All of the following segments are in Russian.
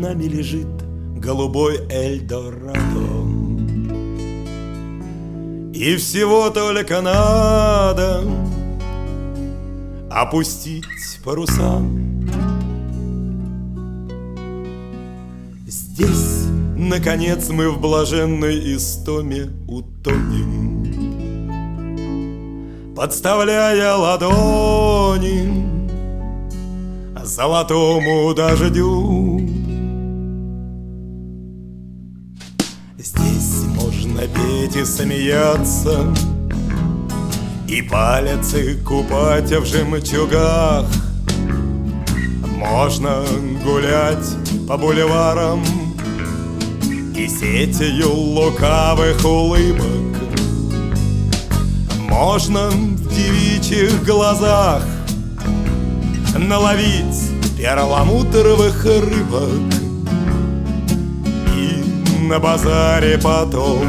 нами лежит голубой Эльдорадо. И всего только надо опустить паруса. Здесь, наконец, мы в блаженной истоме утонем, подставляя ладони золотому дождю. Здесь можно петь и смеяться, и пальцы купать в жемчугах. Можно гулять по бульварам и сетью лукавых улыбок. Можно в девичьих глазах наловить перламутровых рыбок и на базаре потом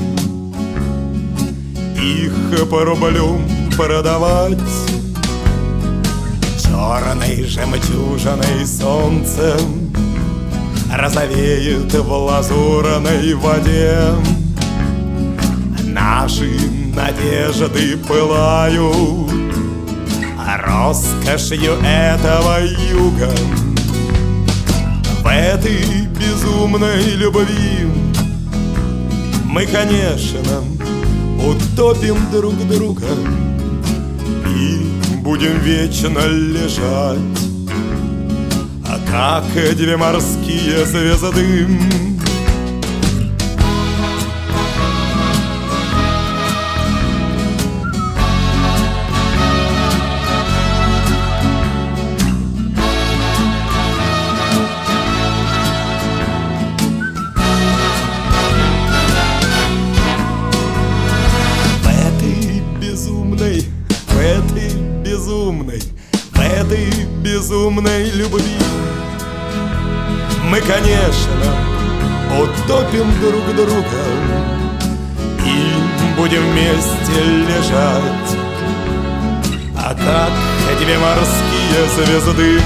их по рублю продавать. Черной жемчужиной солнцем розовеет в лазурной воде. Наши надежды пылают роскошью этого юга. В этой безумной любви мы, конечно, утопим друг друга и будем вечно лежать, как две морские звезды. В этой безумной любви мы, конечно, утопим друг друга и будем вместе лежать, как две морские звезды.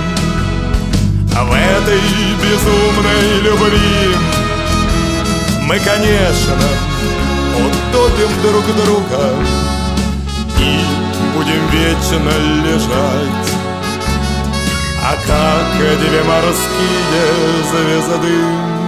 В этой безумной любви мы, конечно, утопим друг друга и будем вечно лежать, как две морские звезды.